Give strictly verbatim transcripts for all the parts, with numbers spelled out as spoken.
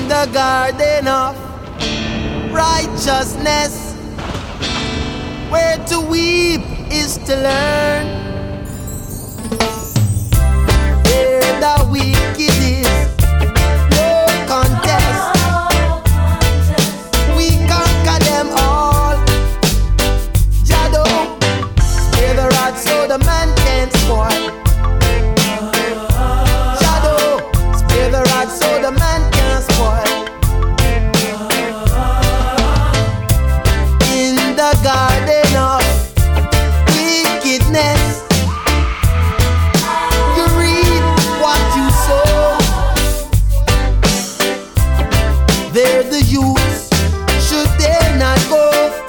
the garden of righteousness, where to weep is to learn. Where the wicked is, no contest. We conquer them all. Jado, spare the rod so the man can spoil. Jado, spare the rod so the man can spoil. In the garden of wickedness, you reap what you sow. There the youths should dare not go.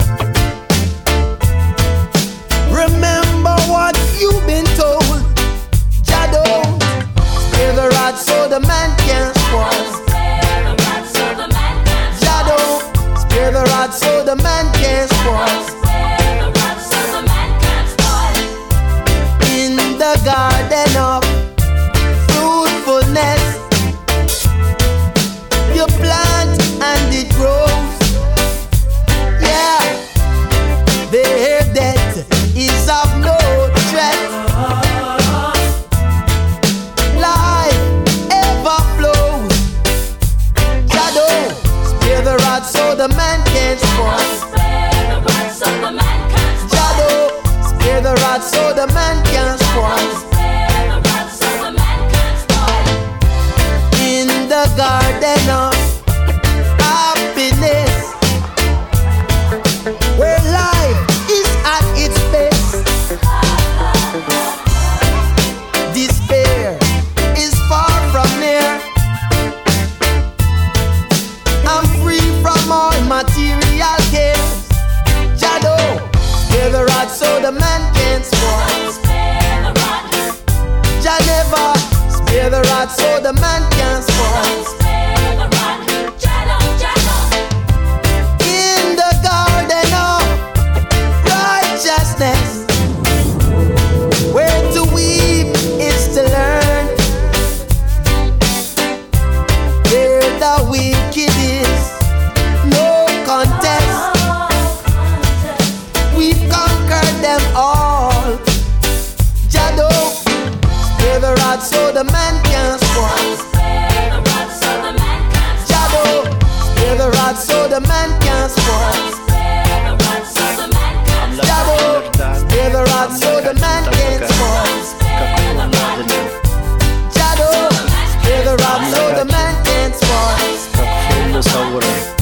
Remember what you've been told. Jado, spare the rod so the man can spoil. Jado, spare the rod so the man can spoil. In the garden of fruitfulness, you plant and it grows. Yeah, their death is of no threat. Life ever flows. Jado, spare the rod so the man can spoil. Jado, spare the rod so the man can spoil. In the garden of happiness, where life is at its best, despair is far from near. I'm free from all material cares. Jado, spare the rod so the man can spoil. Jah never spare the rod so the man can spoil. In the garden of righteousness, where to weep is to learn. Where the wicked is, no contest. We've conquered them all. Jado, spare the rod so the man can spoil. Jado, spare the rod so the man can spoil. Jado, spare the rod so the man can spoil. Jado, spare the rod so the man can spoil.